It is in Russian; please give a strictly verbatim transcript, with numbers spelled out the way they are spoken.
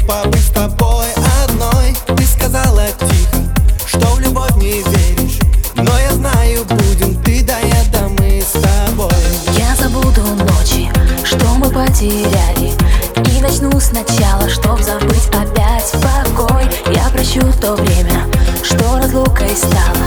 побыть с тобой одной. Ты сказала тихо, что в любовь не веришь, но я знаю, будем ты да я, да мы с тобой. Я забуду ночи, что мы потеряли, и начну сначала, чтоб забыть опять покой. Я прощу то время, что разлукой стало,